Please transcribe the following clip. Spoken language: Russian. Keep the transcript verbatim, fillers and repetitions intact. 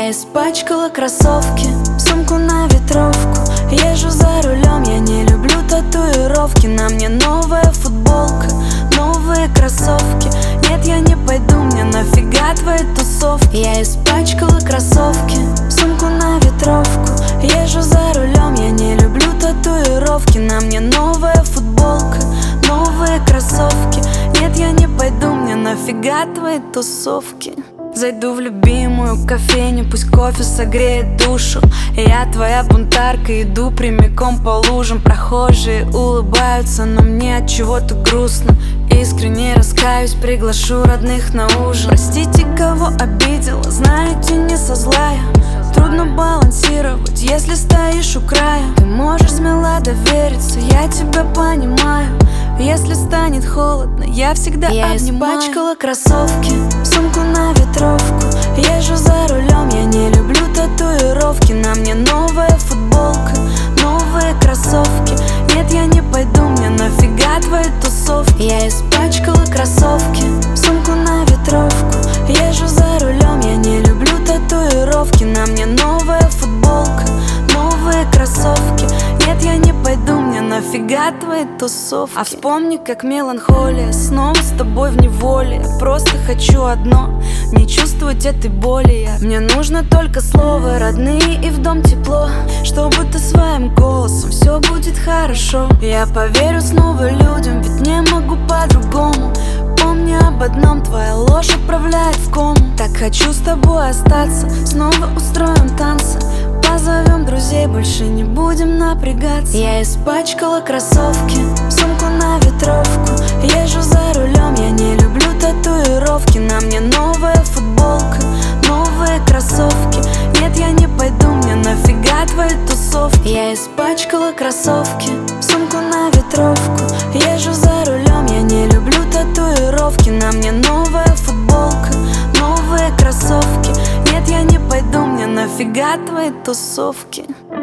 Я испачкала кроссовки, сумку на ветровку. Езжу за рулем, я не люблю татуировки. На мне новая футболка, новые кроссовки. Нет, я не пойду, мне нафига твои тусовки. Я испачкала кроссовки, сумку на ветровку. Езжу за рулем, я не люблю татуировки. На мне новая футболка, новые кроссовки. Нет, я не пойду, мне нафига твои тусовки. Зайду в любимую кофейню, пусть кофе согреет душу. Я твоя бунтарка, иду прямиком по лужам. Прохожие улыбаются, но мне от чего-то грустно. Искренне раскаюсь, приглашу родных на ужин. Простите, кого обидела, знаете, не со зла я. Трудно балансировать, если стоишь у края. Ты можешь смело довериться, я тебя понимаю. Если станет холодно, я всегда я обнимаю. Я испачкала кроссовки, сумку на ветровку. Езжу за рулем, я не люблю татуировки. На мне новая футболка, новые кроссовки. Нет, я не пойду, мне нафига твои тусовки. Я испачкала кроссовки, сумку на ветровку. Езжу за рулем, я не люблю татуировки. На мне новая футболка, новые кроссовки. Нет, я не пойду, мне нафига твои тусовки. А вспомни, как меланхолия снова с тобой в неволе. Я просто хочу одно, не чувствовать этой боли я. Мне нужно только слово, родные и в дом тепло. Чтобы ты своим голосом все будет хорошо. Я поверю снова людям, ведь не могу по-другому. Помни об одном, твоя ложь отправляет в кому. Так хочу с тобой остаться, снова устроим танцы. Позовем друзей, больше не будем напрягаться. Я испачкала кроссовки, сумку на ветровку. Езжу за рулем, я не люблю татуировки. На мне новая футболка, новые кроссовки. Нет, я не пойду, мне нафига твои тусовки. Я испачкала кроссовки, сумку на ветровку. Езжу за рулем, я не люблю татуировки. На мне новая футболка, новые кроссовки. Нет, я не пойду, мне нафига твои тусовки.